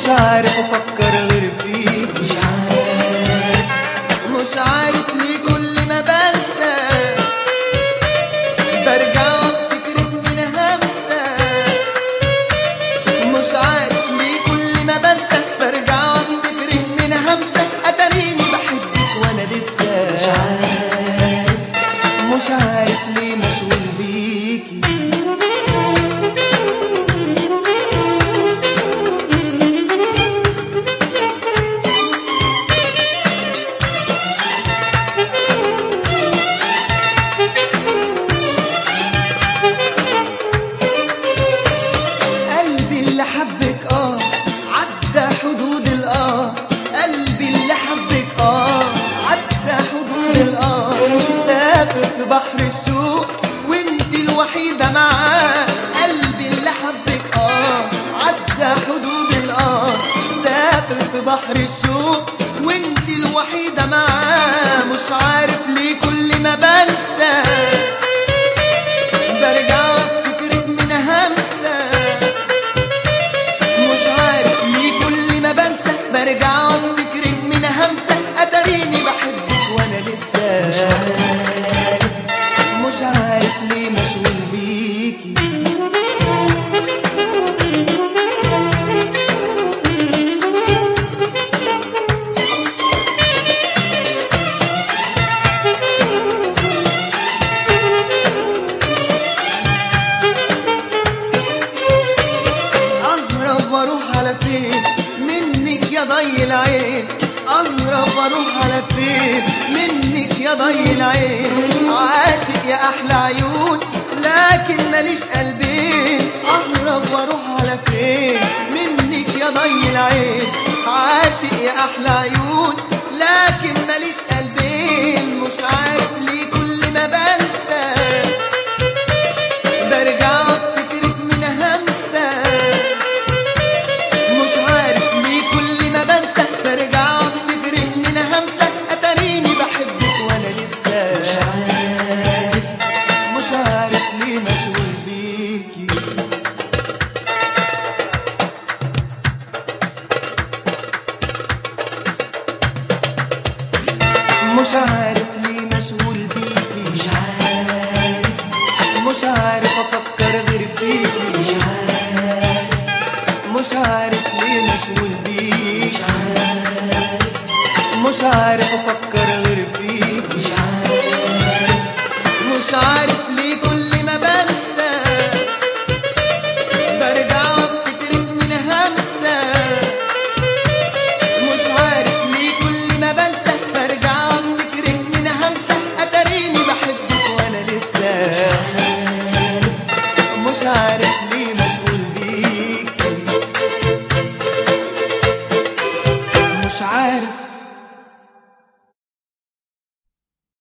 عارف افكر غير فيك، مش عارف ليه كل ما بنسى برجع وافتكرك من همسة. مش عارف ليه كل ما بنسى برجع وافتكرك من همسة. اتاريني بحبك وانا لسه مش عارف ليه مشغول بيكي. قلبي اللي حبك عدى حدود قلبي اللي حبك عدى حدود سافر في بحر الشوق وانت الوحيدة معاه. قلبي اللي حبك عدى حدود سافر في بحر الشوق وانت الوحيدة معاه. مش عارف ليه كل ما بنسى برجع وافتكرك من همسة. مش عارف ليه كل ما بنسى برجع وافتكرك من همسة. اتاريني بحبك وانا لسه مش عارف ليه مشغول بيكي. اهرب واروح على فين منك يا ضي العين. اهرب واروح على فين منك يا ضي العين. عاشق يا احلى عيون لكن ماليش قلبين. اهرب واروح على فين منك يا ضي العين. عاشق يا احلى عيون لكن ماليش قلبين. مش عارف ليه